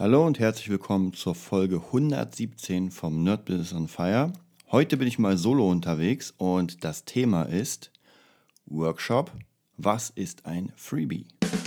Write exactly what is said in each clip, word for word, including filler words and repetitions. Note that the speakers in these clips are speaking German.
Hallo und herzlich willkommen zur Folge hundertsiebzehn vom Nerd Business on Fire. Heute bin ich mal solo unterwegs und das Thema ist Workshop. Was ist ein Freebie?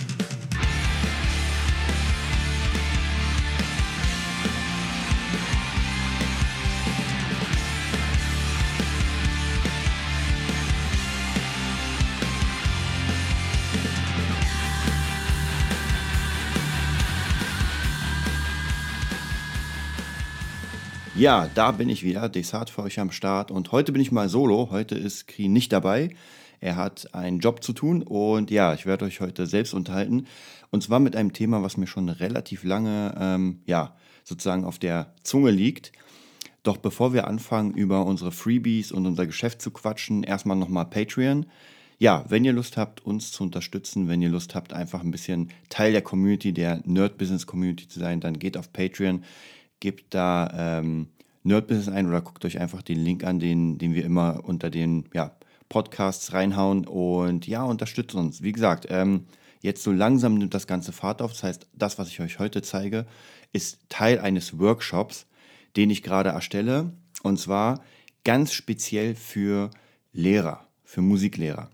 Ja, da bin ich wieder, Desart für euch am Start und heute bin ich mal solo. Heute ist Kri nicht dabei. Er hat einen Job zu tun und ja, ich werde euch heute selbst unterhalten und zwar mit einem Thema, was mir schon relativ lange, ähm, ja, sozusagen auf der Zunge liegt. Doch bevor wir anfangen, über unsere Freebies und unser Geschäft zu quatschen, erstmal nochmal Patreon. Ja, wenn ihr Lust habt, uns zu unterstützen, wenn ihr Lust habt, einfach ein bisschen Teil der Community, der Nerd-Business-Community zu sein, dann geht auf Patreon, gebt da ähm, Nerd-Business ein oder guckt euch einfach den Link an, den, den wir immer unter den ja, Podcasts reinhauen und ja, unterstützt uns. Wie gesagt, ähm, jetzt so langsam nimmt das Ganze Fahrt auf. Das heißt, das, was ich euch heute zeige, ist Teil eines Workshops, den ich gerade erstelle und zwar ganz speziell für Lehrer, für Musiklehrer.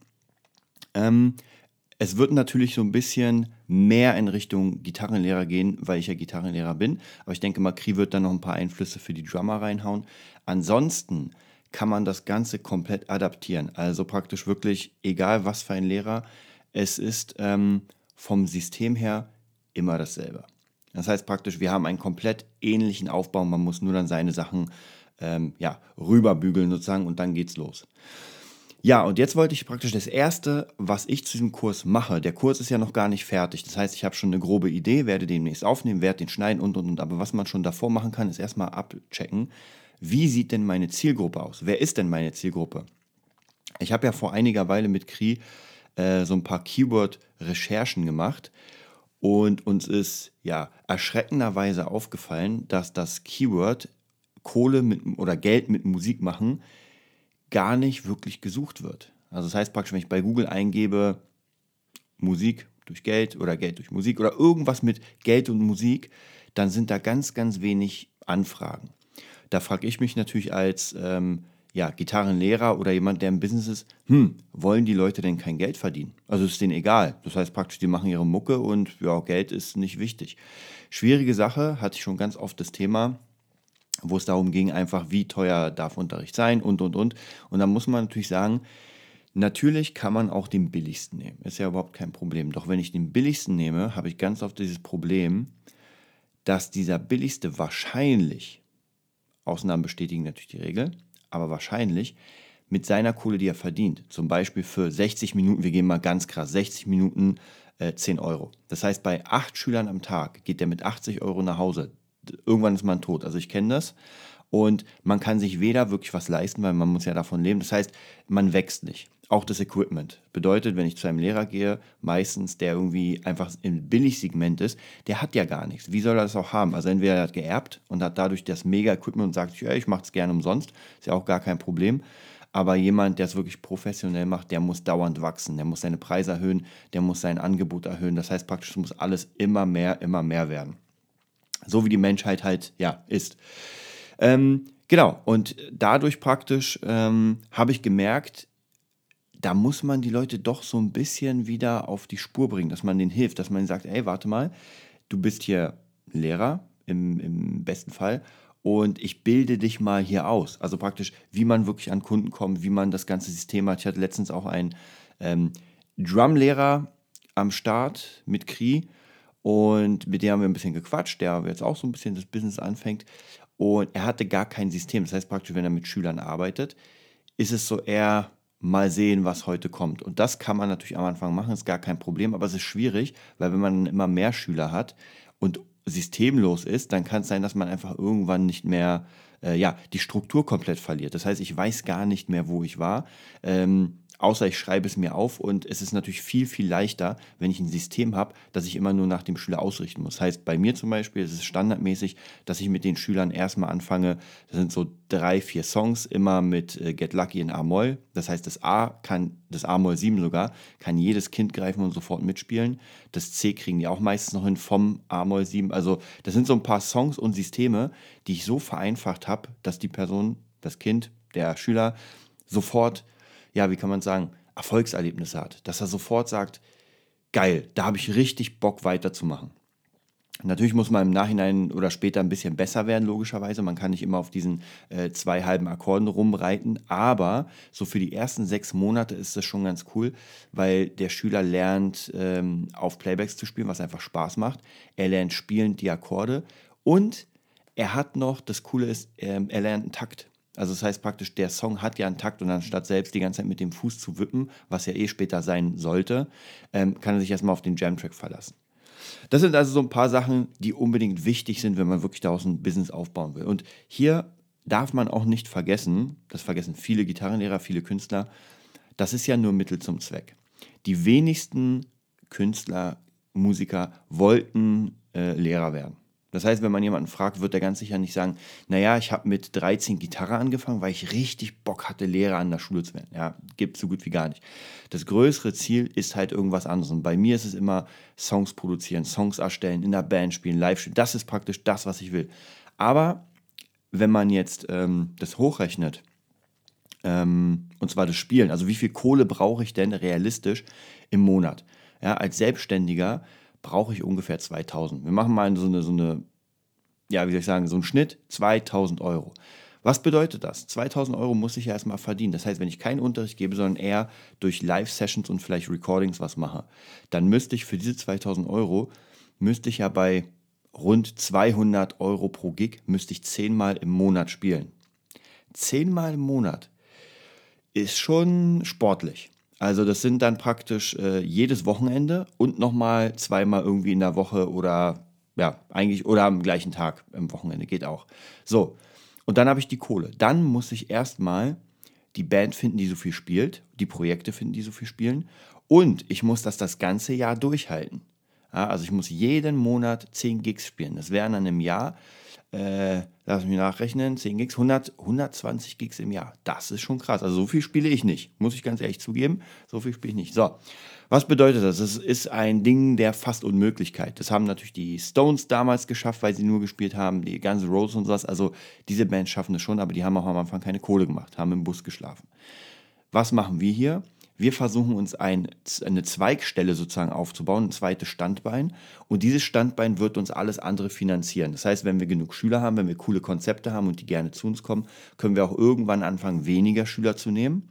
Ähm, es wird natürlich so ein bisschen mehr in Richtung Gitarrenlehrer gehen, weil ich ja Gitarrenlehrer bin. Aber ich denke mal, Kri wird da noch ein paar Einflüsse für die Drummer reinhauen. Ansonsten kann man das Ganze komplett adaptieren. Also praktisch wirklich, egal was für ein Lehrer, es ist ähm, vom System her immer dasselbe. Das heißt praktisch, wir haben einen komplett ähnlichen Aufbau. Man muss nur dann seine Sachen ähm, ja, rüberbügeln sozusagen und dann geht's los. Ja, und jetzt wollte ich praktisch das Erste, was ich zu diesem Kurs mache. Der Kurs ist ja noch gar nicht fertig. Das heißt, ich habe schon eine grobe Idee, werde den demnächst aufnehmen, werde den schneiden und, und, und. Aber was man schon davor machen kann, ist erstmal abchecken, wie sieht denn meine Zielgruppe aus? Wer ist denn meine Zielgruppe? Ich habe ja vor einiger Weile mit Kri äh, so ein paar Keyword-Recherchen gemacht und uns ist ja erschreckenderweise aufgefallen, dass das Keyword Kohle mit oder Geld mit Musik machen gar nicht wirklich gesucht wird. Also das heißt praktisch, wenn ich bei Google eingebe, Musik durch Geld oder Geld durch Musik oder irgendwas mit Geld und Musik, dann sind da ganz, ganz wenig Anfragen. Da frage ich mich natürlich als ähm, ja, Gitarrenlehrer oder jemand, der im Business ist, hm, wollen die Leute denn kein Geld verdienen? Also ist denen egal. Das heißt praktisch, die machen ihre Mucke und ja, Geld ist nicht wichtig. Schwierige Sache, hatte ich schon ganz oft das Thema, wo es darum ging, einfach wie teuer darf Unterricht sein und, und, und. Und da muss man natürlich sagen, natürlich kann man auch den billigsten nehmen. Ist ja überhaupt kein Problem. Doch wenn ich den billigsten nehme, habe ich ganz oft dieses Problem, dass dieser billigste wahrscheinlich, Ausnahmen bestätigen natürlich die Regel, aber wahrscheinlich mit seiner Kohle, die er verdient, zum Beispiel für sechzig Minuten, wir gehen mal ganz krass, sechzig Minuten äh, zehn Euro. Das heißt, bei acht Schülern am Tag geht der mit achtzig Euro nach Hause. Irgendwann ist man tot. Also ich kenne das. Und man kann sich weder wirklich was leisten, weil man muss ja davon leben. Das heißt, man wächst nicht. Auch das Equipment. Bedeutet, wenn ich zu einem Lehrer gehe, meistens der irgendwie einfach im Billigsegment ist, der hat ja gar nichts. Wie soll er das auch haben? Also entweder er hat geerbt und hat dadurch das Mega-Equipment und sagt, ja, ich mache es gerne umsonst. Ist ja auch gar kein Problem. Aber jemand, der es wirklich professionell macht, der muss dauernd wachsen. Der muss seine Preise erhöhen, der muss sein Angebot erhöhen. Das heißt praktisch, muss alles immer mehr, immer mehr werden. So wie die Menschheit halt, ja, ist. Ähm, genau, und dadurch praktisch ähm, habe ich gemerkt, da muss man die Leute doch so ein bisschen wieder auf die Spur bringen, dass man denen hilft, dass man ihnen sagt, ey, warte mal, du bist hier Lehrer im, im besten Fall und ich bilde dich mal hier aus. Also praktisch, wie man wirklich an Kunden kommt, wie man das ganze System hat. Ich hatte letztens auch einen ähm, Drumlehrer am Start mit Kri. Und mit dem haben wir ein bisschen gequatscht, der jetzt auch so ein bisschen das Business anfängt. Und er hatte gar kein System. Das heißt praktisch, wenn er mit Schülern arbeitet, ist es so eher mal sehen, was heute kommt. Und das kann man natürlich am Anfang machen, ist gar kein Problem, aber es ist schwierig, weil wenn man immer mehr Schüler hat und systemlos ist, dann kann es sein, dass man einfach irgendwann nicht mehr, äh, ja, die Struktur komplett verliert. Das heißt, ich weiß gar nicht mehr, wo ich war. Ähm, außer ich schreibe es mir auf und es ist natürlich viel, viel leichter, wenn ich ein System habe, das ich immer nur nach dem Schüler ausrichten muss. Das heißt, bei mir zum Beispiel ist es standardmäßig, dass ich mit den Schülern erstmal anfange, das sind so drei, vier Songs, immer mit äh, Get Lucky in A-Moll. Das heißt, das A kann, das A-Moll sieben sogar, kann jedes Kind greifen und sofort mitspielen. Das C kriegen die auch meistens noch hin vom A-Moll sieben. Also das sind so ein paar Songs und Systeme, die ich so vereinfacht habe, dass die Person, das Kind, der Schüler sofort, ja, wie kann man sagen, Erfolgserlebnisse hat. Dass er sofort sagt, geil, da habe ich richtig Bock weiterzumachen. Natürlich muss man im Nachhinein oder später ein bisschen besser werden, logischerweise. Man kann nicht immer auf diesen äh, zwei halben Akkorden rumreiten, aber so für die ersten sechs Monate ist das schon ganz cool, weil der Schüler lernt, ähm, auf Playbacks zu spielen, was einfach Spaß macht. Er lernt spielend die Akkorde und er hat noch, das Coole ist, ähm, er lernt einen Takt. Also das heißt praktisch, der Song hat ja einen Takt und anstatt selbst die ganze Zeit mit dem Fuß zu wippen, was ja eh später sein sollte, ähm, kann er sich erstmal auf den Jam-Track verlassen. Das sind also so ein paar Sachen, die unbedingt wichtig sind, wenn man wirklich daraus ein Business aufbauen will. Und hier darf man auch nicht vergessen, das vergessen viele Gitarrenlehrer, viele Künstler, das ist ja nur Mittel zum Zweck. Die wenigsten Künstler, Musiker wollten äh, Lehrer werden. Das heißt, wenn man jemanden fragt, wird er ganz sicher nicht sagen, naja, ich habe mit dreizehn Gitarre angefangen, weil ich richtig Bock hatte, Lehrer an der Schule zu werden. Ja, gibt es so gut wie gar nicht. Das größere Ziel ist halt irgendwas anderes. Und bei mir ist es immer Songs produzieren, Songs erstellen, in der Band spielen, live spielen. Das ist praktisch das, was ich will. Aber wenn man jetzt ähm, das hochrechnet, ähm, und zwar das Spielen, also wie viel Kohle brauche ich denn realistisch im Monat? Ja, als Selbstständiger brauche ich ungefähr zweitausend. Wir machen mal so eine, so eine, ja, wie soll ich sagen, so einen Schnitt, zweitausend Euro. Was bedeutet das? zweitausend Euro muss ich ja erstmal verdienen. Das heißt, wenn ich keinen Unterricht gebe, sondern eher durch Live-Sessions und vielleicht Recordings was mache, dann müsste ich für diese zweitausend Euro, müsste ich ja bei rund zweihundert Euro pro Gig, müsste ich zehnmal im Monat spielen. Zehnmal im Monat ist schon sportlich. Also das sind dann praktisch äh, jedes Wochenende und nochmal zweimal irgendwie in der Woche oder ja, eigentlich oder am gleichen Tag am Wochenende geht auch. So, und dann habe ich die Kohle. Dann muss ich erstmal die Band finden, die so viel spielt, die Projekte finden, die so viel spielen und ich muss das das ganze Jahr durchhalten. Ja, also ich muss jeden Monat zehn Gigs spielen. Das wären dann im Jahr, äh, lass mich nachrechnen, zehn Gigs, hundert, hundertzwanzig Gigs im Jahr. Das ist schon krass. Also so viel spiele ich nicht, muss ich ganz ehrlich zugeben. So viel spiele ich nicht. So, was bedeutet das? Das ist ein Ding der fast Unmöglichkeit. Das haben natürlich die Stones damals geschafft, weil sie nur gespielt haben, die Guns N' Roses und sowas. Also diese Bands schaffen es schon, aber die haben auch am Anfang keine Kohle gemacht, haben im Bus geschlafen. Was machen wir hier? Wir versuchen uns ein, eine Zweigstelle sozusagen aufzubauen, ein zweites Standbein. Und dieses Standbein wird uns alles andere finanzieren. Das heißt, wenn wir genug Schüler haben, wenn wir coole Konzepte haben und die gerne zu uns kommen, können wir auch irgendwann anfangen, weniger Schüler zu nehmen.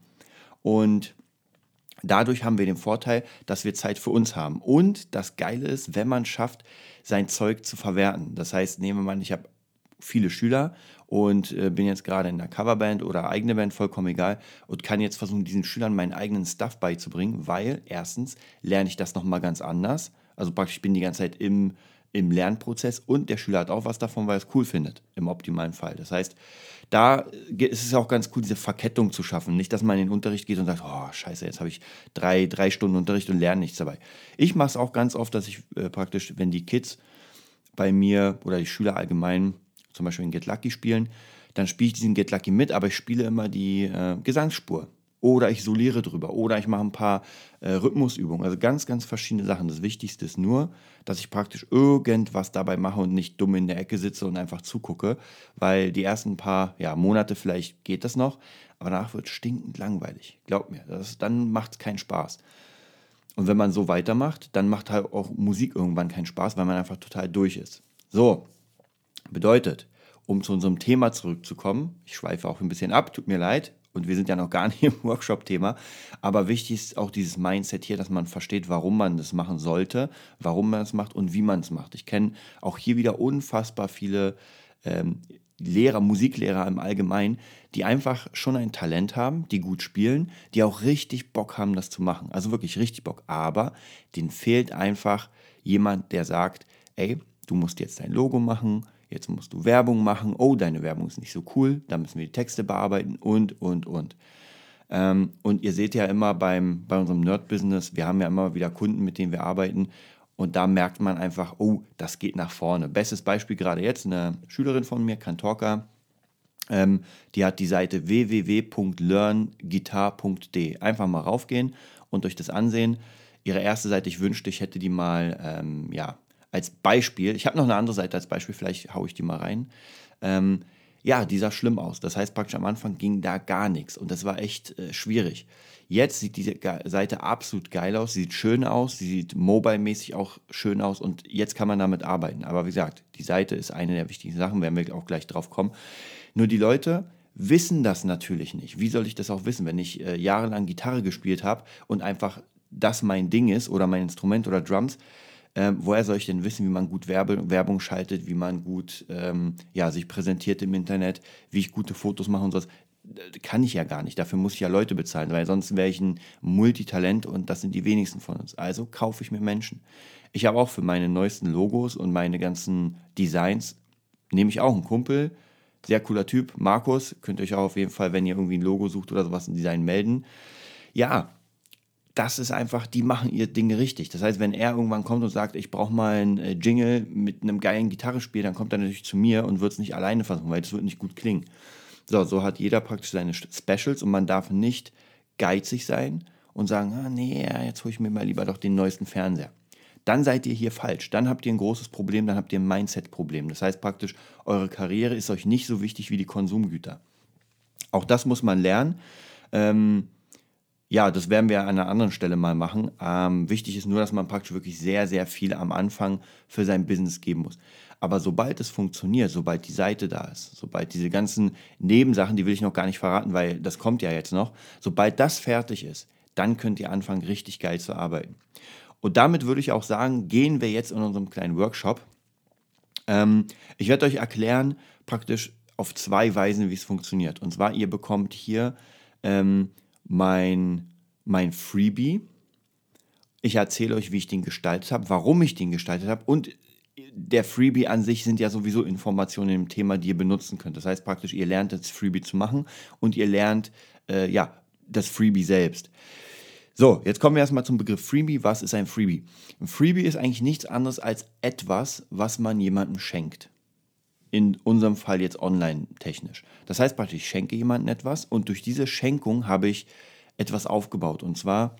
Und dadurch haben wir den Vorteil, dass wir Zeit für uns haben. Und das Geile ist, wenn man schafft, sein Zeug zu verwerten. Das heißt, nehmen wir mal, ich habe viele Schüler und äh, bin jetzt gerade in der Coverband oder eigene Band, vollkommen egal, und kann jetzt versuchen, diesen Schülern meinen eigenen Stuff beizubringen, weil erstens lerne ich das nochmal ganz anders. Also praktisch, ich bin die ganze Zeit im, im Lernprozess und der Schüler hat auch was davon, weil er es cool findet, im optimalen Fall. Das heißt, da äh, ist es auch ganz cool, diese Verkettung zu schaffen. Nicht, dass man in den Unterricht geht und sagt, oh, scheiße, jetzt habe ich drei, drei Stunden Unterricht und lerne nichts dabei. Ich mache es auch ganz oft, dass ich äh, praktisch, wenn die Kids bei mir oder die Schüler allgemein zum Beispiel in Get Lucky spielen, dann spiele ich diesen Get Lucky mit, aber ich spiele immer die äh, Gesangsspur. Oder ich soliere drüber. Oder ich mache ein paar äh, Rhythmusübungen. Also ganz, ganz verschiedene Sachen. Das Wichtigste ist nur, dass ich praktisch irgendwas dabei mache und nicht dumm in der Ecke sitze und einfach zugucke. Weil die ersten paar ja, Monate vielleicht geht das noch, aber danach wird es stinkend langweilig. Glaub mir, das, dann macht es keinen Spaß. Und wenn man so weitermacht, dann macht halt auch Musik irgendwann keinen Spaß, weil man einfach total durch ist. So, bedeutet, um zu unserem Thema zurückzukommen, ich schweife auch ein bisschen ab, tut mir leid, und wir sind ja noch gar nicht im Workshop-Thema, aber wichtig ist auch dieses Mindset hier, dass man versteht, warum man das machen sollte, warum man es macht und wie man es macht. Ich kenne auch hier wieder unfassbar viele ähm, Lehrer, Musiklehrer im Allgemeinen, die einfach schon ein Talent haben, die gut spielen, die auch richtig Bock haben, das zu machen. Also wirklich richtig Bock. Aber denen fehlt einfach jemand, der sagt, ey, du musst jetzt dein Logo machen, jetzt musst du Werbung machen, oh, deine Werbung ist nicht so cool, da müssen wir die Texte bearbeiten und, und, und. Ähm, und ihr seht ja immer beim, bei unserem Nerd-Business, wir haben ja immer wieder Kunden, mit denen wir arbeiten. Und da merkt man einfach, oh, das geht nach vorne. Bestes Beispiel gerade jetzt, eine Schülerin von mir, Kantorka, ähm, die hat die Seite w w w punkt learn guitar punkt d e. Einfach mal raufgehen und euch das ansehen. Ihre erste Seite, ich wünschte, ich hätte die mal ähm, ja, als Beispiel. Ich habe noch eine andere Seite als Beispiel, vielleicht haue ich die mal rein. Ähm, ja, die sah schlimm aus. Das heißt praktisch am Anfang ging da gar nichts und das war echt äh, schwierig. Jetzt sieht diese Ge- Seite absolut geil aus, sie sieht schön aus, sie sieht mobile-mäßig auch schön aus und jetzt kann man damit arbeiten. Aber wie gesagt, die Seite ist eine der wichtigen Sachen, werden wir auch gleich drauf kommen. Nur die Leute wissen das natürlich nicht. Wie soll ich das auch wissen, wenn ich äh, jahrelang Gitarre gespielt habe und einfach das mein Ding ist oder mein Instrument oder Drums? Ähm, woher soll ich denn wissen, wie man gut Werbe, Werbung schaltet, wie man gut ähm, ja, sich präsentiert im Internet, wie ich gute Fotos mache und sowas? Äh, Kann ich ja gar nicht. Dafür muss ich ja Leute bezahlen, weil sonst wäre ich ein Multitalent und das sind die wenigsten von uns. Also kaufe ich mir Menschen. Ich habe auch für meine neuesten Logos und meine ganzen Designs, nehme ich auch einen Kumpel, sehr cooler Typ, Markus, könnt ihr euch auch auf jeden Fall, wenn ihr irgendwie ein Logo sucht oder sowas, ein Design melden. Ja, das ist einfach, die machen ihr Ding richtig. Das heißt, wenn er irgendwann kommt und sagt, ich brauche mal einen äh, Jingle mit einem geilen Gitarrespiel, dann kommt er natürlich zu mir und wird es nicht alleine versuchen, weil das wird nicht gut klingen. So, so hat jeder praktisch seine Specials und man darf nicht geizig sein und sagen, ah, nee, ja, jetzt hole ich mir mal lieber doch den neuesten Fernseher. Dann seid ihr hier falsch. Dann habt ihr ein großes Problem, dann habt ihr ein Mindset-Problem. Das heißt praktisch, eure Karriere ist euch nicht so wichtig wie die Konsumgüter. Auch das muss man lernen. Ähm, ja, das werden wir an einer anderen Stelle mal machen. Ähm, wichtig ist nur, dass man praktisch wirklich sehr, sehr viel am Anfang für sein Business geben muss. Aber sobald es funktioniert, sobald die Seite da ist, sobald diese ganzen Nebensachen, die will ich noch gar nicht verraten, weil das kommt ja jetzt noch, sobald das fertig ist, dann könnt ihr anfangen, richtig geil zu arbeiten. Und damit würde ich auch sagen, gehen wir jetzt in unserem kleinen Workshop. Ähm, ich werde euch erklären, praktisch auf zwei Weisen, wie es funktioniert. Und zwar, ihr bekommt hier ähm, mein, mein Freebie. Ich erzähle euch, wie ich den gestaltet habe, warum ich den gestaltet habe. Und der Freebie an sich sind ja sowieso Informationen im Thema, die ihr benutzen könnt. Das heißt praktisch, ihr lernt das Freebie zu machen und ihr lernt äh, ja, das Freebie selbst. So, jetzt kommen wir erstmal zum Begriff Freebie. Was ist ein Freebie? Ein Freebie ist eigentlich nichts anderes als etwas, was man jemandem schenkt. In unserem Fall jetzt online technisch. Das heißt praktisch, ich schenke jemandem etwas und durch diese Schenkung habe ich etwas aufgebaut. Und zwar,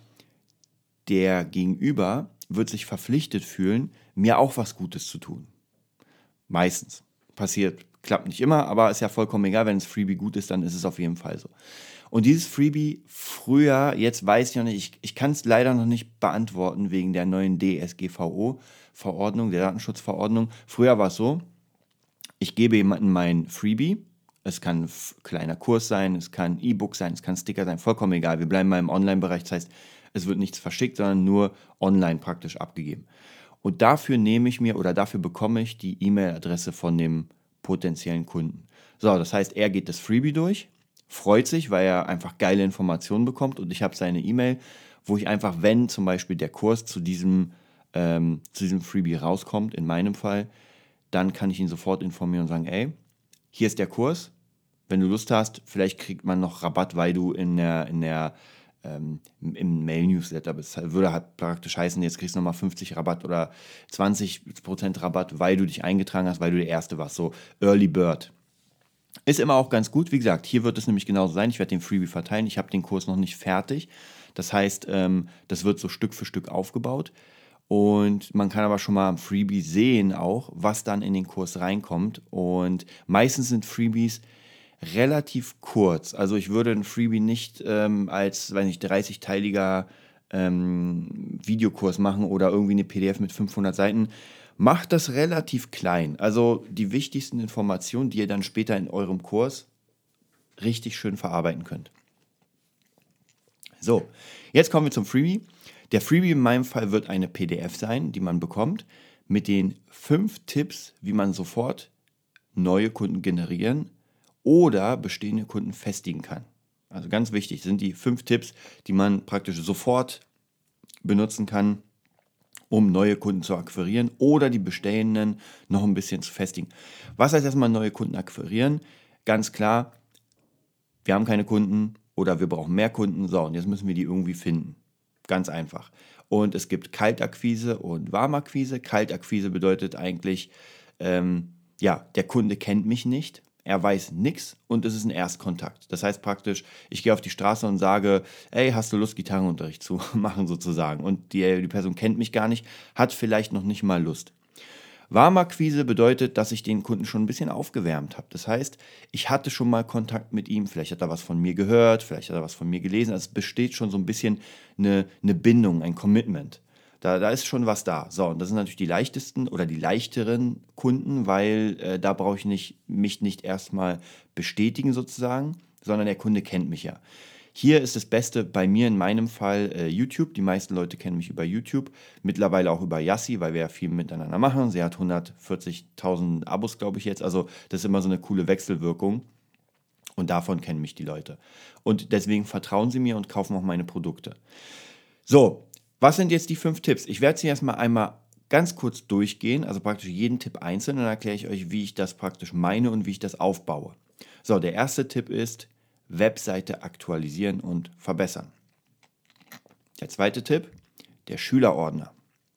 der Gegenüber wird sich verpflichtet fühlen, mir auch was Gutes zu tun. Meistens. Passiert, klappt nicht immer, aber ist ja vollkommen egal. Wenn es Freebie gut ist, dann ist es auf jeden Fall so. Und dieses Freebie früher, jetzt weiß ich noch nicht, ich, ich kann es leider noch nicht beantworten wegen der neuen D S G V O-Verordnung, der Datenschutzverordnung. Früher war es so, ich gebe jemandem mein Freebie. Es kann ein kleiner Kurs sein, es kann ein E-Book sein, es kann ein Sticker sein, vollkommen egal. Wir bleiben mal im Online-Bereich, das heißt, es wird nichts verschickt, sondern nur online praktisch abgegeben. Und dafür nehme ich mir oder dafür bekomme ich die E-Mail-Adresse von dem potenziellen Kunden. So, das heißt, er geht das Freebie durch, freut sich, weil er einfach geile Informationen bekommt und ich habe seine E-Mail, wo ich einfach, wenn zum Beispiel der Kurs zu diesem, ähm, zu diesem Freebie rauskommt, in meinem Fall, dann kann ich ihn sofort informieren und sagen, ey, hier ist der Kurs, wenn du Lust hast, vielleicht kriegt man noch Rabatt, weil du in der, in der ähm, im Mail-Newsletter bist. Das würde halt praktisch heißen, jetzt kriegst du nochmal fünfzig Rabatt oder zwanzig Prozent Rabatt, weil du dich eingetragen hast, weil du der Erste warst. So Early Bird. Ist immer auch ganz gut. Wie gesagt, hier wird es nämlich genauso sein. Ich werde den Freebie verteilen. Ich habe den Kurs noch nicht fertig. Das heißt, ähm, das wird so Stück für Stück aufgebaut. Und man kann aber schon mal am Freebie sehen auch, was dann in den Kurs reinkommt. Und meistens sind Freebies relativ kurz. Also ich würde ein Freebie nicht ähm, als, weiß nicht, dreißigteiliger ähm, Videokurs machen oder irgendwie eine P D F mit fünfhundert Seiten. Macht das relativ klein. Also die wichtigsten Informationen, die ihr dann später in eurem Kurs richtig schön verarbeiten könnt. So, jetzt kommen wir zum Freebie. Der Freebie in meinem Fall wird eine P D F sein, die man bekommt, mit den fünf Tipps, wie man sofort neue Kunden generieren oder bestehende Kunden festigen kann. Also ganz wichtig sind die fünf Tipps, die man praktisch sofort benutzen kann, um neue Kunden zu akquirieren oder die bestehenden noch ein bisschen zu festigen. Was heißt erstmal neue Kunden akquirieren? Ganz klar, wir haben keine Kunden oder wir brauchen mehr Kunden. So, und jetzt müssen wir die irgendwie finden. Ganz einfach. Und es gibt Kaltakquise und Warmakquise. Kaltakquise bedeutet eigentlich, ähm, ja, der Kunde kennt mich nicht, er weiß nichts und es ist ein Erstkontakt. Das heißt praktisch, ich gehe auf die Straße und sage, ey, hast du Lust, Gitarrenunterricht zu machen sozusagen? Und die, die Person kennt mich gar nicht, hat vielleicht noch nicht mal Lust. Warmakquise bedeutet, dass ich den Kunden schon ein bisschen aufgewärmt habe. Das heißt, ich hatte schon mal Kontakt mit ihm, vielleicht hat er was von mir gehört, vielleicht hat er was von mir gelesen. Also es besteht schon so ein bisschen eine, eine Bindung, ein Commitment. Da, da ist schon was da. So, und das sind natürlich die leichtesten oder die leichteren Kunden, weil äh, da brauche ich nicht, mich nicht erstmal bestätigen sozusagen, sondern der Kunde kennt mich ja. Hier ist das Beste bei mir in meinem Fall äh, YouTube. Die meisten Leute kennen mich über YouTube. Mittlerweile auch über Yassi, weil wir ja viel miteinander machen. Sie hat hundertvierzigtausend Abos, glaube ich jetzt. Also das ist immer so eine coole Wechselwirkung. Und davon kennen mich die Leute. Und deswegen vertrauen sie mir und kaufen auch meine Produkte. So, was sind jetzt die fünf Tipps? Ich werde sie erstmal einmal ganz kurz durchgehen, also praktisch jeden Tipp einzeln, und dann erkläre ich euch, wie ich das praktisch meine und wie ich das aufbaue. So, der erste Tipp ist, Webseite aktualisieren und verbessern. Der zweite Tipp, der Schülerordner.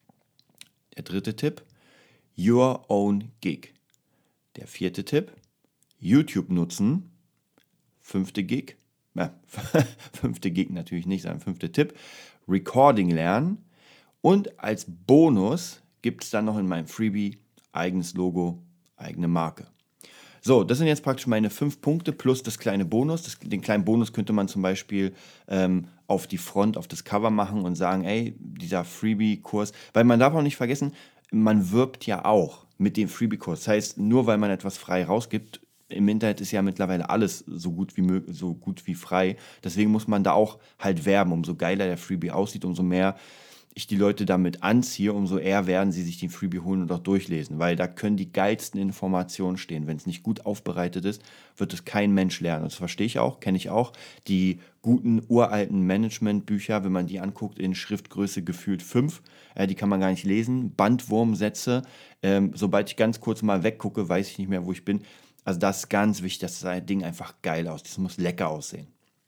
Der dritte Tipp, Your Own Gig. Der vierte Tipp, YouTube nutzen. Fünfte Gig, äh, fünfte Gig natürlich nicht, sondern fünfte Tipp, Recording lernen. Und als Bonus gibt es dann noch in meinem Freebie eigenes Logo, eigene Marke. So, das sind jetzt praktisch meine fünf Punkte plus das kleine Bonus. Das, den kleinen Bonus könnte man zum Beispiel ähm, auf die Front, auf das Cover machen und sagen, ey, dieser Freebie-Kurs, weil man darf auch nicht vergessen, man wirbt ja auch mit dem Freebie-Kurs. Das heißt, nur weil man etwas frei rausgibt, im Internet ist ja mittlerweile alles so gut wie möglich, so gut wie frei. Deswegen muss man da auch halt werben. Umso geiler der Freebie aussieht, umso mehr ich die Leute damit anziehe, umso eher werden sie sich den Freebie holen und auch durchlesen, weil da können die geilsten Informationen stehen. Wenn es nicht gut aufbereitet ist, wird es kein Mensch lernen. Das verstehe ich auch, kenne ich auch. Die guten uralten Managementbücher, wenn man die anguckt, in Schriftgröße gefühlt fünf, äh, die kann man gar nicht lesen. Bandwurmsätze, ähm, sobald ich ganz kurz mal weggucke, weiß ich nicht mehr, wo ich bin. Also das ist ganz wichtig, dass das Ding einfach geil aussieht. Das muss lecker aussehen.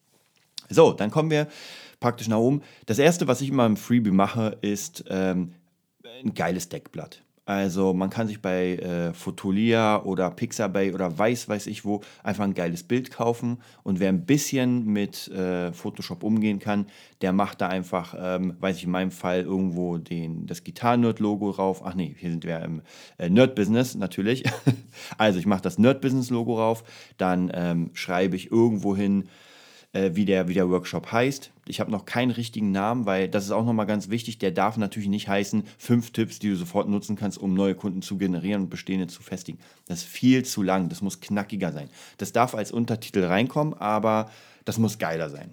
So, dann kommen wir praktisch nach oben. Das erste, was ich immer im Freebie mache, ist ähm, ein geiles Deckblatt. Also man kann sich bei äh, Fotolia oder Pixabay oder weiß weiß ich wo einfach ein geiles Bild kaufen, und wer ein bisschen mit äh, Photoshop umgehen kann, der macht da einfach, ähm, weiß ich in meinem Fall, irgendwo den, das Gitarren-Nerd-Logo rauf. Ach nee, hier sind wir im äh, Nerd-Business natürlich. Also ich mache das Nerd-Business-Logo rauf, dann ähm, schreibe ich irgendwo hin, äh, wie der, wie der Workshop heißt. Ich habe noch keinen richtigen Namen, weil das ist auch nochmal ganz wichtig. Der darf natürlich nicht heißen, fünf Tipps, die du sofort nutzen kannst, um neue Kunden zu generieren und bestehende zu festigen. Das ist viel zu lang. Das muss knackiger sein. Das darf als Untertitel reinkommen, aber das muss geiler sein.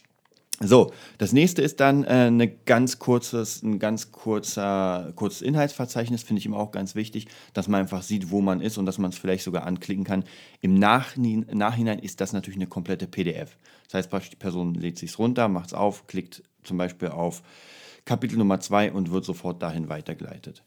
So, das nächste ist dann äh, eine ganz kurzes, ein ganz kurzer, kurzes Inhaltsverzeichnis, finde ich immer auch ganz wichtig, dass man einfach sieht, wo man ist und dass man es vielleicht sogar anklicken kann. Im Nachhinein, Nachhinein ist das natürlich eine komplette P D F. Das heißt, praktisch die Person lädt sich runter, macht es auf, klickt zum Beispiel auf Kapitel Nummer zwei und wird sofort dahin weitergeleitet.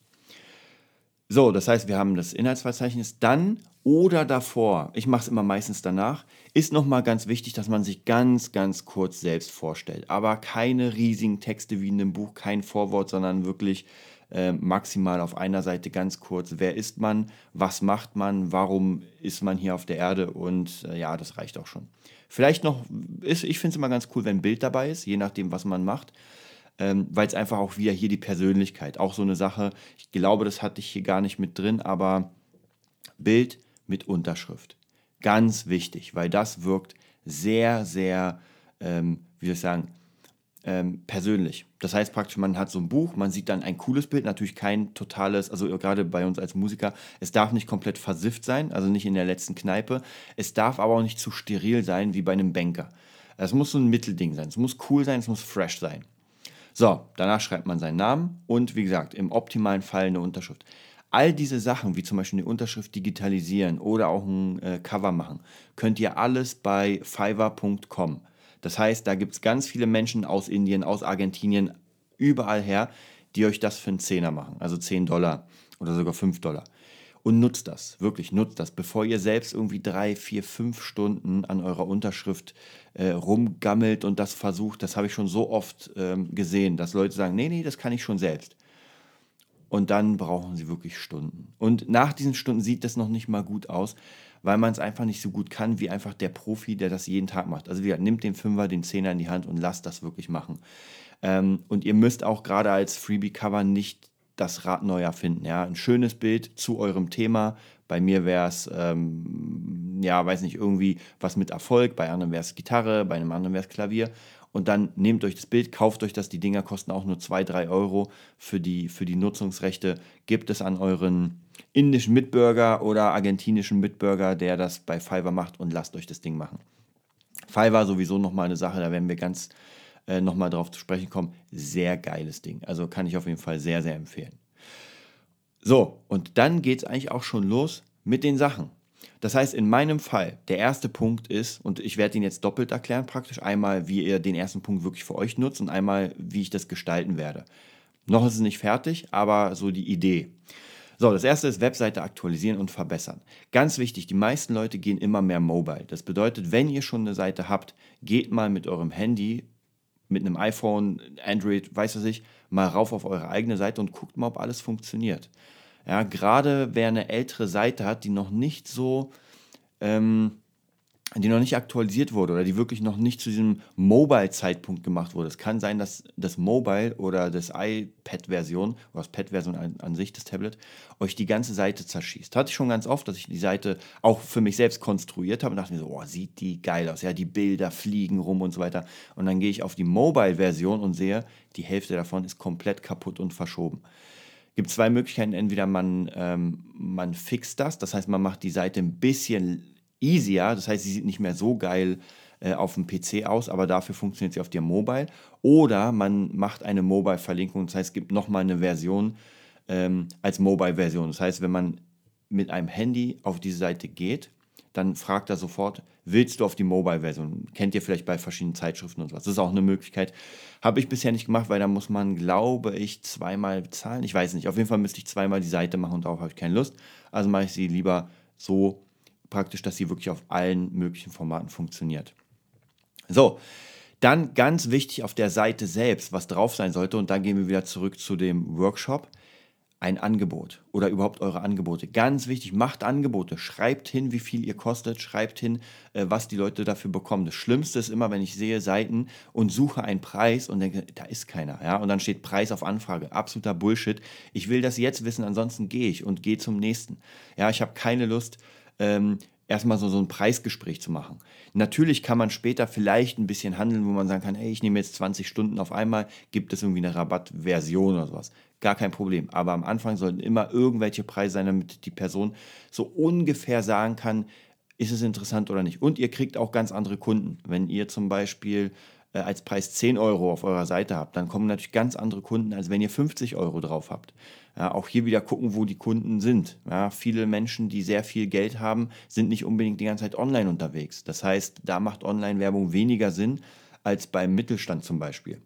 So, das heißt, wir haben das Inhaltsverzeichnis dann oder davor, ich mache es immer meistens danach, ist nochmal ganz wichtig, dass man sich ganz, ganz kurz selbst vorstellt. Aber keine riesigen Texte wie in einem Buch, kein Vorwort, sondern wirklich äh, maximal auf einer Seite ganz kurz. Wer ist man? Was macht man? Warum ist man hier auf der Erde? Und äh, ja, das reicht auch schon. Vielleicht noch, ist, ich finde es immer ganz cool, wenn ein Bild dabei ist, je nachdem, was man macht. Ähm, weil es einfach auch wieder hier die Persönlichkeit, auch so eine Sache, ich glaube, das hatte ich hier gar nicht mit drin, aber Bild mit Unterschrift. Ganz wichtig, weil das wirkt sehr, sehr, ähm, wie soll ich sagen, ähm, persönlich. Das heißt praktisch, man hat so ein Buch, man sieht dann ein cooles Bild, natürlich kein totales, also gerade bei uns als Musiker, es darf nicht komplett versifft sein, also nicht in der letzten Kneipe, es darf aber auch nicht zu steril sein wie bei einem Banker. Es muss so ein Mittelding sein, es muss cool sein, es muss fresh sein. So, danach schreibt man seinen Namen und wie gesagt, im optimalen Fall eine Unterschrift. All diese Sachen, wie zum Beispiel eine Unterschrift digitalisieren oder auch ein äh, Cover machen, könnt ihr alles bei Fiverr Punkt com. Das heißt, da gibt es ganz viele Menschen aus Indien, aus Argentinien, überall her, die euch das für einen Zehner machen, also zehn Dollar oder sogar fünf Dollar. und nutzt das, wirklich nutzt das, bevor ihr selbst irgendwie drei, vier, fünf Stunden an eurer Unterschrift äh, rumgammelt und das versucht. Das habe ich schon so oft ähm, gesehen, dass Leute sagen, nee, nee, das kann ich schon selbst. Und dann brauchen sie wirklich Stunden. Und nach diesen Stunden sieht das noch nicht mal gut aus, weil man es einfach nicht so gut kann, wie einfach der Profi, der das jeden Tag macht. Also wie gesagt, nimmt den Fünfer, den Zehner in die Hand und lasst das wirklich machen. Ähm, und ihr müsst auch gerade als Freebie-Cover nicht das Rad neu erfinden. Ja? Ein schönes Bild zu eurem Thema. Bei mir wäre es, ähm, ja, weiß nicht, irgendwie was mit Erfolg. Bei anderen wäre es Gitarre, bei einem anderen wäre es Klavier. Und dann nehmt euch das Bild, kauft euch das. Die Dinger kosten auch nur zwei, drei Euro für die, für die Nutzungsrechte. Gebt es an euren indischen Mitbürger oder argentinischen Mitbürger, der das bei Fiverr macht, und lasst euch das Ding machen. Fiverr sowieso nochmal eine Sache, da werden wir ganz äh, nochmal drauf zu sprechen kommen. Sehr geiles Ding. Also kann ich auf jeden Fall sehr, sehr empfehlen. So, und dann geht es eigentlich auch schon los mit den Sachen. Das heißt, in meinem Fall, der erste Punkt ist, und ich werde ihn jetzt doppelt erklären praktisch, einmal, wie ihr den ersten Punkt wirklich für euch nutzt und einmal, wie ich das gestalten werde. Noch ist es nicht fertig, aber so die Idee. So, das erste ist Webseite aktualisieren und verbessern. Ganz wichtig, die meisten Leute gehen immer mehr mobile. Das bedeutet, wenn ihr schon eine Seite habt, geht mal mit eurem Handy, mit einem iPhone, Android, weiß was ich, mal rauf auf eure eigene Seite und guckt mal, ob alles funktioniert. Ja, gerade wer eine ältere Seite hat, die noch nicht so, ähm, die noch nicht aktualisiert wurde oder die wirklich noch nicht zu diesem Mobile-Zeitpunkt gemacht wurde. Es kann sein, dass das Mobile oder das iPad-Version oder das Pad-Version an, an sich, das Tablet, euch die ganze Seite zerschießt. Hatte ich schon ganz oft, dass ich die Seite auch für mich selbst konstruiert habe und dachte mir so, oh, sieht die geil aus. Ja, die Bilder fliegen rum und so weiter. Und dann gehe ich auf die Mobile-Version und sehe, die Hälfte davon ist komplett kaputt und verschoben. Gibt zwei Möglichkeiten. Entweder man, ähm, man fixt das, das heißt, man macht die Seite ein bisschen easier, das heißt, sie sieht nicht mehr so geil äh, auf dem P C aus, aber dafür funktioniert sie auf dem Mobile. Oder man macht eine Mobile-Verlinkung, das heißt, es gibt nochmal eine Version ähm, als Mobile-Version. Das heißt, wenn man mit einem Handy auf diese Seite geht, dann fragt er sofort, willst du auf die Mobile-Version? Kennt ihr vielleicht bei verschiedenen Zeitschriften und sowas. Das ist auch eine Möglichkeit. Habe ich bisher nicht gemacht, weil da muss man, glaube ich, zweimal bezahlen. Ich weiß nicht. Auf jeden Fall müsste ich zweimal die Seite machen und darauf habe ich keine Lust. Also mache ich sie lieber so praktisch, dass sie wirklich auf allen möglichen Formaten funktioniert. So, dann ganz wichtig auf der Seite selbst, was drauf sein sollte, und dann gehen wir wieder zurück zu dem Workshop, ein Angebot oder überhaupt eure Angebote. Ganz wichtig, macht Angebote, schreibt hin, wie viel ihr kostet, schreibt hin, äh, was die Leute dafür bekommen. Das Schlimmste ist immer, wenn ich sehe Seiten und suche einen Preis und denke, da ist keiner, ja, und dann steht Preis auf Anfrage. Absoluter Bullshit. Ich will das jetzt wissen, ansonsten gehe ich und gehe zum nächsten. Ja, ich habe keine Lust, ähm, erstmal so, so ein Preisgespräch zu machen. Natürlich kann man später vielleicht ein bisschen handeln, wo man sagen kann, hey, ich nehme jetzt zwanzig Stunden auf einmal, gibt es irgendwie eine Rabattversion oder sowas. Gar kein Problem. Aber am Anfang sollten immer irgendwelche Preise sein, damit die Person so ungefähr sagen kann, ist es interessant oder nicht. Und ihr kriegt auch ganz andere Kunden. Wenn ihr zum Beispiel äh, als Preis zehn Euro auf eurer Seite habt, dann kommen natürlich ganz andere Kunden, als wenn ihr fünfzig Euro drauf habt. Ja, auch hier wieder gucken, wo die Kunden sind. Ja, viele Menschen, die sehr viel Geld haben, sind nicht unbedingt die ganze Zeit online unterwegs. Das heißt, da macht Online-Werbung weniger Sinn als beim Mittelstand zum Beispiel.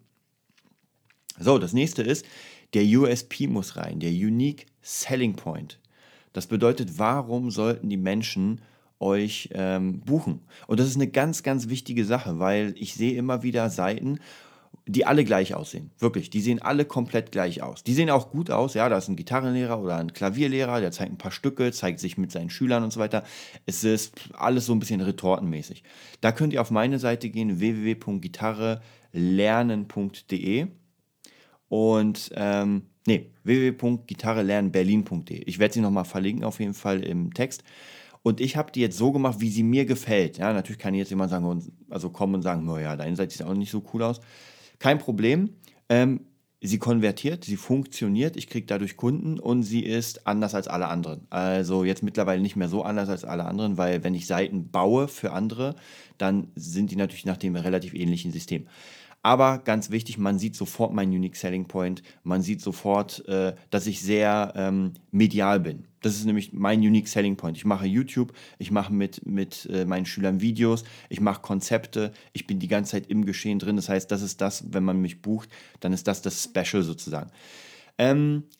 So, das nächste ist, der U S P muss rein, der Unique Selling Point. Das bedeutet, warum sollten die Menschen euch ähm, buchen? Und das ist eine ganz, ganz wichtige Sache, weil ich sehe immer wieder Seiten, die alle gleich aussehen. Wirklich, die sehen alle komplett gleich aus. Die sehen auch gut aus, ja, da ist ein Gitarrenlehrer oder ein Klavierlehrer, der zeigt ein paar Stücke, zeigt sich mit seinen Schülern und so weiter. Es ist alles so ein bisschen retortenmäßig. Da könnt ihr auf meine Seite gehen, w w w punkt gitarre lernen punkt d e und, ähm, nee, w w w punkt gitarre lernen berlin punkt d e. Ich werde sie nochmal verlinken, auf jeden Fall im Text. Und ich habe die jetzt so gemacht, wie sie mir gefällt. Ja, natürlich kann jetzt jemand sagen, also kommen und sagen, naja, deine Seite sieht auch nicht so cool aus. Kein Problem. Ähm, sie konvertiert, sie funktioniert, ich kriege dadurch Kunden und sie ist anders als alle anderen. Also jetzt mittlerweile nicht mehr so anders als alle anderen, weil wenn ich Seiten baue für andere, dann sind die natürlich nach dem relativ ähnlichen System. Aber ganz wichtig, man sieht sofort meinen Unique Selling Point, man sieht sofort, äh, dass ich sehr ähm, medial bin. Das ist nämlich mein Unique Selling Point. Ich mache YouTube, ich mache mit, mit äh, meinen Schülern Videos, ich mache Konzepte, ich bin die ganze Zeit im Geschehen drin. Das heißt, das ist das, wenn man mich bucht, dann ist das das Special sozusagen. Ähm,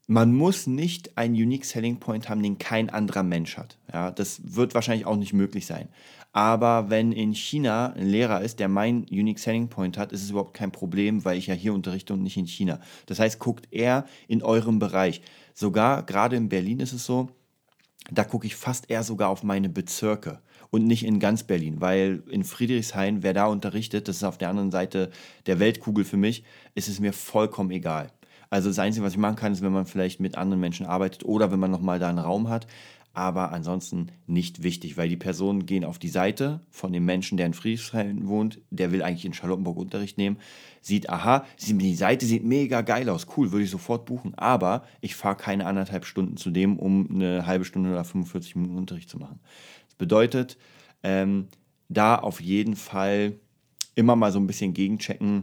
Man muss nicht einen Unique Selling Point haben, den kein anderer Mensch hat. Ja, das wird wahrscheinlich auch nicht möglich sein. Aber wenn in China ein Lehrer ist, der meinen Unique Selling Point hat, ist es überhaupt kein Problem, weil ich ja hier unterrichte und nicht in China. Das heißt, guckt eher in eurem Bereich. Sogar gerade in Berlin ist es so, da gucke ich fast eher sogar auf meine Bezirke und nicht in ganz Berlin, weil in Friedrichshain, wer da unterrichtet, das ist auf der anderen Seite der Weltkugel für mich, ist es mir vollkommen egal. Also das Einzige, was ich machen kann, ist, wenn man vielleicht mit anderen Menschen arbeitet oder wenn man nochmal da einen Raum hat, aber ansonsten nicht wichtig, weil die Personen gehen auf die Seite von dem Menschen, der in Friedrichshain wohnt, der will eigentlich in Charlottenburg Unterricht nehmen, sieht, aha, die Seite sieht mega geil aus, cool, würde ich sofort buchen, aber ich fahre keine anderthalb Stunden zu dem, um eine halbe Stunde oder fünfundvierzig Minuten Unterricht zu machen. Das bedeutet, ähm, da auf jeden Fall immer mal so ein bisschen gegenchecken,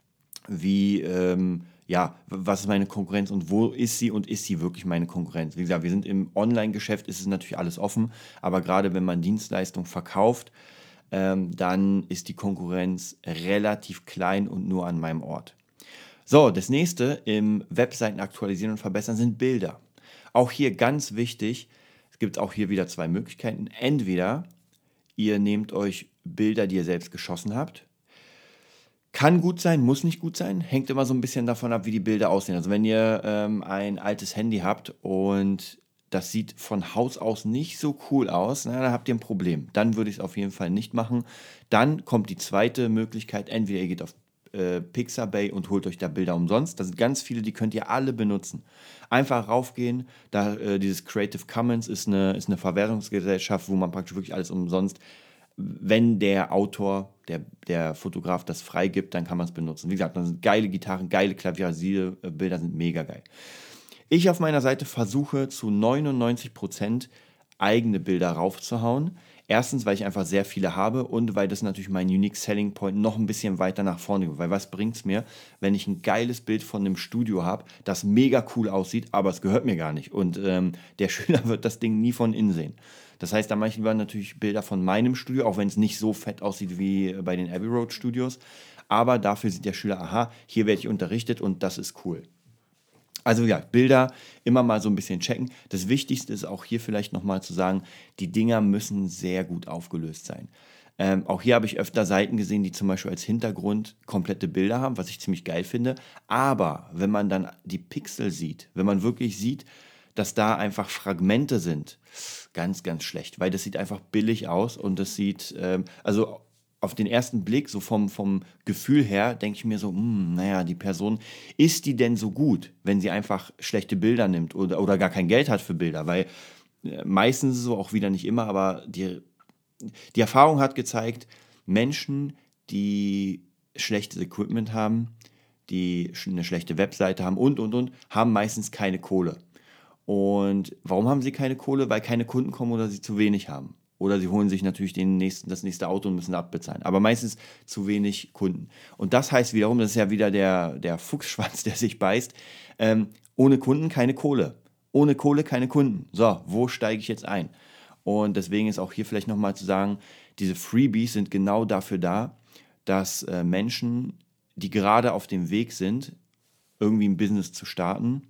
wie, ähm, ja, was ist meine Konkurrenz und wo ist sie und ist sie wirklich meine Konkurrenz? Wie gesagt, wir sind im Online-Geschäft, ist es natürlich alles offen, aber gerade wenn man Dienstleistungen verkauft, ähm, dann ist die Konkurrenz relativ klein und nur an meinem Ort. So, das nächste im Webseiten aktualisieren und verbessern sind Bilder. Auch hier ganz wichtig, es gibt auch hier wieder zwei Möglichkeiten. Entweder ihr nehmt euch Bilder, die ihr selbst geschossen habt. Kann gut sein, muss nicht gut sein. Hängt immer so ein bisschen davon ab, wie die Bilder aussehen. Also wenn ihr ähm, ein altes Handy habt und das sieht von Haus aus nicht so cool aus, na, dann habt ihr ein Problem. Dann würde ich es auf jeden Fall nicht machen. Dann kommt die zweite Möglichkeit. Entweder ihr geht auf äh, Pixabay und holt euch da Bilder umsonst. Da sind ganz viele, die könnt ihr alle benutzen. Einfach raufgehen. Da, äh, dieses Creative Commons ist eine, ist eine Verwertungsgesellschaft, wo man praktisch wirklich alles umsonst, wenn der Autor, der, der Fotograf das freigibt, dann kann man es benutzen. Wie gesagt, das sind geile Gitarren, geile Klavier, Bilder sind mega geil. Ich auf meiner Seite versuche zu neunundneunzig Prozent eigene Bilder raufzuhauen. Erstens, weil ich einfach sehr viele habe und weil das natürlich mein Unique Selling Point noch ein bisschen weiter nach vorne geht. Weil was bringt es mir, wenn ich ein geiles Bild von einem Studio habe, das mega cool aussieht, aber es gehört mir gar nicht. Und ähm, der Schüler wird das Ding nie von innen sehen. Das heißt, da mache ich lieber natürlich Bilder von meinem Studio, auch wenn es nicht so fett aussieht wie bei den Abbey Road Studios. Aber dafür sieht der Schüler, aha, hier werde ich unterrichtet und das ist cool. Also ja, Bilder immer mal so ein bisschen checken. Das Wichtigste ist auch hier vielleicht nochmal zu sagen, die Dinger müssen sehr gut aufgelöst sein. Ähm, auch hier habe ich öfter Seiten gesehen, die zum Beispiel als Hintergrund komplette Bilder haben, was ich ziemlich geil finde. Aber wenn man dann die Pixel sieht, wenn man wirklich sieht, dass da einfach Fragmente sind, ganz, ganz schlecht, weil das sieht einfach billig aus und das sieht, ähm, also auf den ersten Blick, so vom, vom Gefühl her, denke ich mir so, hm, naja, die Person, ist die denn so gut, wenn sie einfach schlechte Bilder nimmt oder, oder gar kein Geld hat für Bilder? Weil äh, meistens ist es so, auch wieder nicht immer, aber die, die Erfahrung hat gezeigt, Menschen, die schlechtes Equipment haben, die eine schlechte Webseite haben und, und, und, haben meistens keine Kohle. Und warum haben sie keine Kohle? Weil keine Kunden kommen oder sie zu wenig haben. Oder sie holen sich natürlich den nächsten, das nächste Auto und müssen abbezahlen. Aber meistens zu wenig Kunden. Und das heißt wiederum, das ist ja wieder der, der Fuchsschwanz, der sich beißt, ähm, ohne Kunden keine Kohle. Ohne Kohle keine Kunden. So, wo steige ich jetzt ein? Und deswegen ist auch hier vielleicht nochmal zu sagen, diese Freebies sind genau dafür da, dass äh, Menschen, die gerade auf dem Weg sind, irgendwie ein Business zu starten,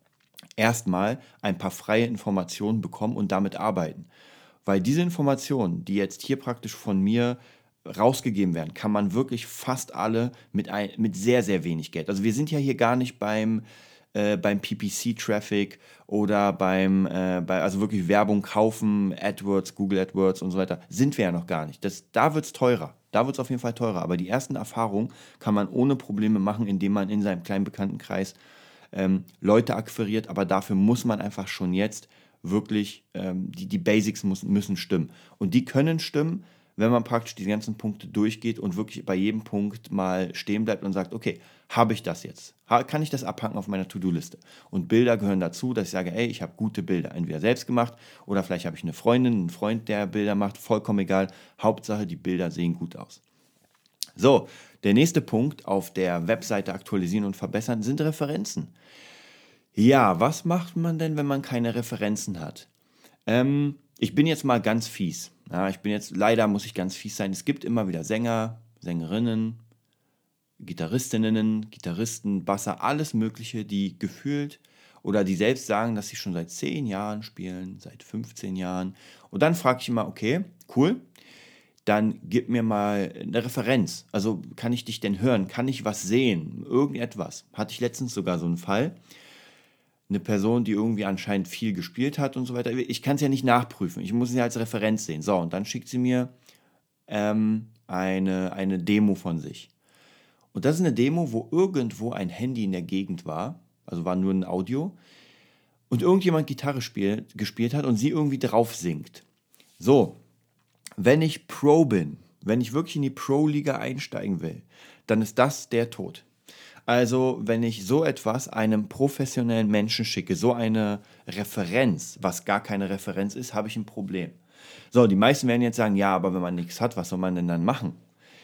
erstmal ein paar freie Informationen bekommen und damit arbeiten. Weil diese Informationen, die jetzt hier praktisch von mir rausgegeben werden, kann man wirklich fast alle mit, ein, mit sehr, sehr wenig Geld. Also wir sind ja hier gar nicht beim, äh, beim P P C-Traffic oder beim, äh, bei, also wirklich Werbung kaufen, AdWords, Google AdWords und so weiter, sind wir ja noch gar nicht. Das, da wird es teurer. Da wird es auf jeden Fall teurer. Aber die ersten Erfahrungen kann man ohne Probleme machen, indem man in seinem kleinen Bekanntenkreis ähm, Leute akquiriert. Aber dafür muss man einfach schon jetzt wirklich, ähm, die, die Basics muss, müssen stimmen. Und die können stimmen, wenn man praktisch die ganzen Punkte durchgeht und wirklich bei jedem Punkt mal stehen bleibt und sagt, okay, habe ich das jetzt? Ha, kann ich das abhaken auf meiner To-Do-Liste? Und Bilder gehören dazu, dass ich sage, ey, ich habe gute Bilder, entweder selbst gemacht oder vielleicht habe ich eine Freundin, einen Freund, der Bilder macht, vollkommen egal. Hauptsache, die Bilder sehen gut aus. So, der nächste Punkt auf der Webseite aktualisieren und verbessern sind Referenzen. Ja, was macht man denn, wenn man keine Referenzen hat? Ähm, ich bin jetzt mal ganz fies. Ja, ich bin jetzt, leider muss ich ganz fies sein. Es gibt immer wieder Sänger, Sängerinnen, Gitarristinnen, Gitarristen, Basser, alles Mögliche, die gefühlt Oder die selbst sagen, dass sie schon seit zehn Jahren spielen, seit fünfzehn Jahren. Und dann frage ich immer, okay, cool, dann gib mir mal eine Referenz. Also kann ich dich denn hören? Kann ich was sehen? Irgendetwas. Hatte ich letztens sogar so einen Fall. Eine Person, die irgendwie anscheinend viel gespielt hat und so weiter. Ich kann es ja nicht nachprüfen. Ich muss sie als Referenz sehen. So, und dann schickt sie mir ähm, eine, eine Demo von sich. Und das ist eine Demo, wo irgendwo ein Handy in der Gegend war. Also war nur ein Audio. Und irgendjemand Gitarre spielt, gespielt hat und sie irgendwie drauf singt. So, wenn ich Pro bin, wenn ich wirklich in die Pro-Liga einsteigen will, dann ist das der Tod. Also, wenn ich so etwas einem professionellen Menschen schicke, so eine Referenz, was gar keine Referenz ist, habe ich ein Problem. So, die meisten werden jetzt sagen, ja, aber wenn man nichts hat, was soll man denn dann machen?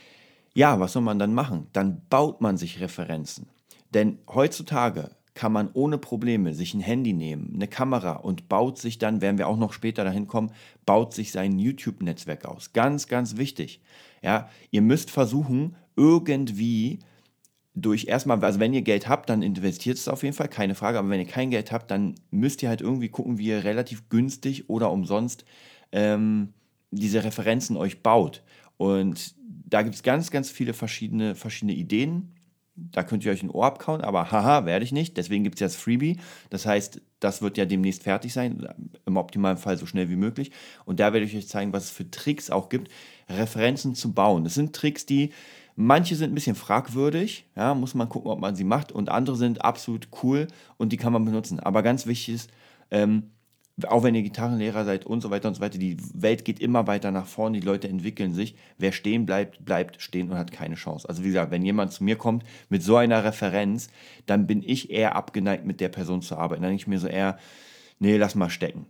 Ja, was soll man dann machen? Dann baut man sich Referenzen. Denn heutzutage kann man ohne Probleme sich ein Handy nehmen, eine Kamera und baut sich dann, werden wir auch noch später dahin kommen, baut sich sein YouTube-Netzwerk aus. Ganz, ganz wichtig. Ja, ihr müsst versuchen, irgendwie durch erstmal, also wenn ihr Geld habt, dann investiert es auf jeden Fall, keine Frage, aber wenn ihr kein Geld habt, dann müsst ihr halt irgendwie gucken, wie ihr relativ günstig oder umsonst ähm, diese Referenzen euch baut. Und da gibt es ganz, ganz viele verschiedene, verschiedene Ideen. Da könnt ihr euch ein Ohr abkauen, aber haha, werde ich nicht. Deswegen gibt es ja das Freebie. Das heißt, das wird ja demnächst fertig sein, im optimalen Fall so schnell wie möglich. Und da werde ich euch zeigen, was es für Tricks auch gibt, Referenzen zu bauen. Das sind Tricks, die, manche sind ein bisschen fragwürdig, ja, muss man gucken, ob man sie macht. Und andere sind absolut cool und die kann man benutzen. Aber ganz wichtig ist, ähm, auch wenn ihr Gitarrenlehrer seid und so weiter und so weiter, die Welt geht immer weiter nach vorne, die Leute entwickeln sich. Wer stehen bleibt, bleibt stehen und hat keine Chance. Also wie gesagt, wenn jemand zu mir kommt mit so einer Referenz, dann bin ich eher abgeneigt, mit der Person zu arbeiten. Dann denke ich mir so eher, nee, lass mal stecken.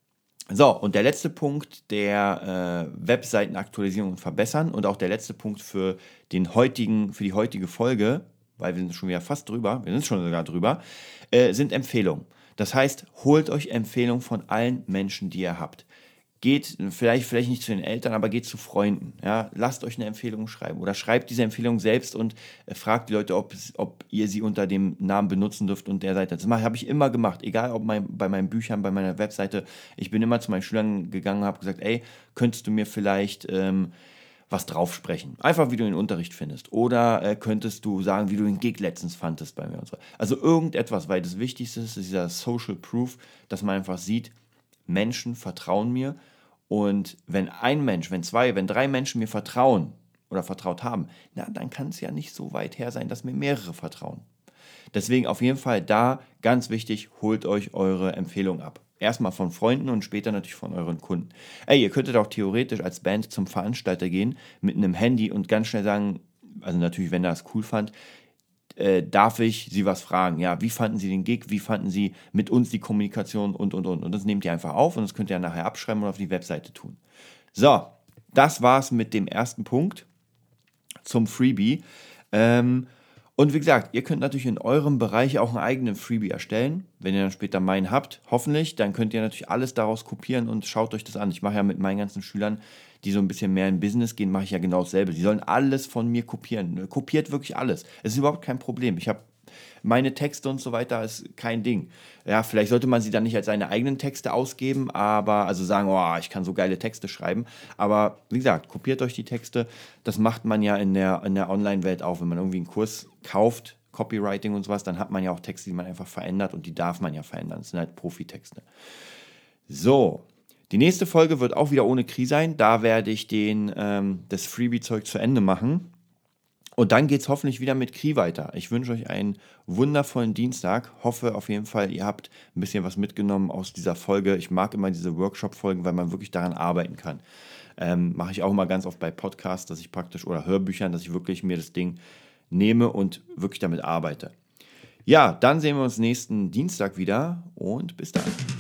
So, und der letzte Punkt, der äh, Webseitenaktualisierung und verbessern und auch der letzte Punkt für den heutigen, für die heutige Folge, weil wir sind schon wieder fast drüber, wir sind schon sogar drüber, äh, sind Empfehlungen. Das heißt, holt euch Empfehlungen von allen Menschen, die ihr habt. Geht vielleicht, vielleicht nicht zu den Eltern, aber geht zu Freunden. Ja? Lasst euch eine Empfehlung schreiben oder schreibt diese Empfehlung selbst und äh, fragt die Leute, ob, ob ihr sie unter dem Namen benutzen dürft und der Seite. Das habe ich immer gemacht, egal ob mein, bei meinen Büchern, bei meiner Webseite. Ich bin immer zu meinen Schülern gegangen und habe gesagt, ey, könntest du mir vielleicht ähm, was drauf sprechen? Einfach, wie du den Unterricht findest. Oder äh, könntest du sagen, wie du den Gig letztens fandest bei mir und so. Also irgendetwas, weil das Wichtigste ist, ist dieser Social Proof, dass man einfach sieht, Menschen vertrauen mir und wenn ein Mensch, wenn zwei, wenn drei Menschen mir vertrauen oder vertraut haben, na, dann kann es ja nicht so weit her sein, dass mir mehrere vertrauen. Deswegen auf jeden Fall da ganz wichtig, holt euch eure Empfehlung ab. Erstmal von Freunden und später natürlich von euren Kunden. Ey, ihr könntet auch theoretisch als Band zum Veranstalter gehen mit einem Handy und ganz schnell sagen, also natürlich, wenn er es cool fand, Äh, darf ich Sie was fragen? Ja, wie fanden Sie den Gig? Wie fanden Sie mit uns die Kommunikation und, und, und. Und das nehmt ihr einfach auf und das könnt ihr nachher abschreiben und auf die Webseite tun. So, das war's mit dem ersten Punkt zum Freebie. Ähm, und wie gesagt, ihr könnt natürlich in eurem Bereich auch einen eigenen Freebie erstellen. Wenn ihr dann später meinen habt, hoffentlich, dann könnt ihr natürlich alles daraus kopieren und schaut euch das an. Ich mache ja mit meinen ganzen Schülern, die so ein bisschen mehr in Business gehen, mache ich ja genau dasselbe. Die sollen alles von mir kopieren. Kopiert wirklich alles. Es ist überhaupt kein Problem. Ich habe meine Texte und so weiter, ist kein Ding. Ja, vielleicht sollte man sie dann nicht als seine eigenen Texte ausgeben, aber, also sagen, oh, ich kann so geile Texte schreiben. Aber wie gesagt, kopiert euch die Texte. Das macht man ja in der, in der Online-Welt auch. Wenn man irgendwie einen Kurs kauft, Copywriting und sowas, dann hat man ja auch Texte, die man einfach verändert und die darf man ja verändern. Das sind halt Profitexte. So. Die nächste Folge wird auch wieder ohne Kri sein. Da werde ich den, ähm, das Freebie-Zeug zu Ende machen. Und dann geht es hoffentlich wieder mit Kri weiter. Ich wünsche euch einen wundervollen Dienstag. Hoffe auf jeden Fall, ihr habt ein bisschen was mitgenommen aus dieser Folge. Ich mag immer diese Workshop-Folgen, weil man wirklich daran arbeiten kann. Ähm, mache ich auch immer ganz oft bei Podcasts, dass ich praktisch, oder Hörbüchern, dass ich wirklich mir das Ding nehme und wirklich damit arbeite. Ja, dann sehen wir uns nächsten Dienstag wieder und bis dann.